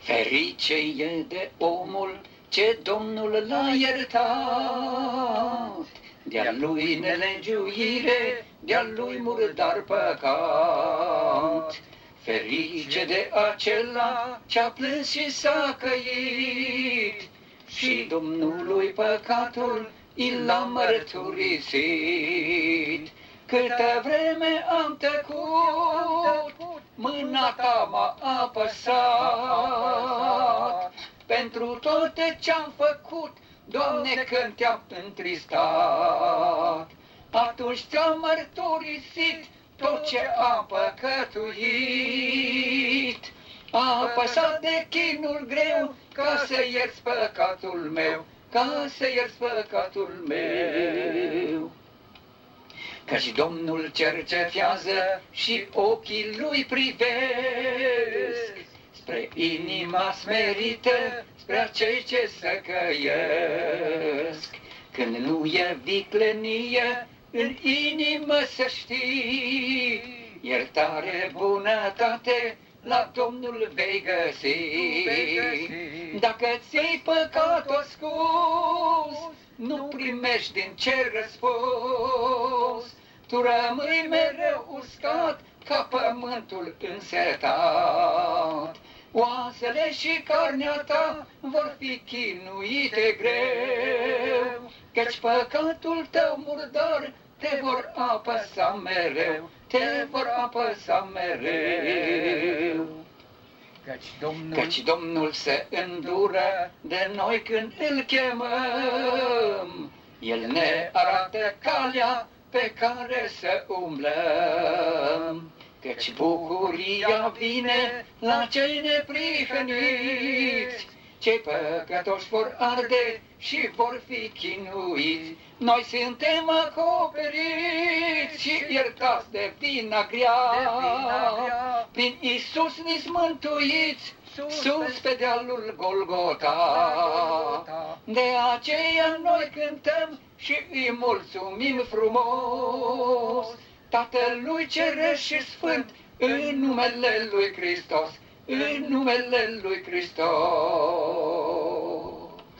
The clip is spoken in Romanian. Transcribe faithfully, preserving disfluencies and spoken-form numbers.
Ferice e de omul ce Domnul l-a iertat, de-a lui nelegiuire, de-a lui murdar păcat. Ferice de acela ce-a plâns și s-a căit, și Domnului păcatul i l-a mărturisit. Câtă vreme am tăcut, mâna ta m-a apăsat, pentru toate ce-am făcut, Doamne, când te-am întristat. Atunci ți-am mărturisit tot ce am păcătuit. A apăsat de chinul greu ca să ierți păcatul meu, ca să ierți păcatul meu. Căci Domnul cercetează și ochii lui privesc spre inima smerită, spre acei ce se căiesc. Când nu e viclenie în inimă, să știi, iertare, bunătate la Domnul vei găsi. Dacă ți-ai păcat ascuns, nu primești din cer răspuns. Tu rămâi mereu uscat ca pământul însetat. Oasele și carnea ta vor fi chinuite greu, căci păcatul tău murdar te vor apăsa mereu, te vor apăsa mereu. Căci Domnul, Căci Domnul se îndură de noi când îl chemăm, El ne arată calea pe care să umblăm. Căci bucuria vine la cei neprihăniți, cei păcătoși vor arde și vor fi chinuiți. Noi suntem acoperiți și iertați de vina grea, prin Iisus ni-s mântuiți, sus pe dealul Golgota. De aceea noi cântăm și îi mulțumim frumos Tatălui Ceresc și Sfânt, în numele lui Hristos, în numele lui Hristos.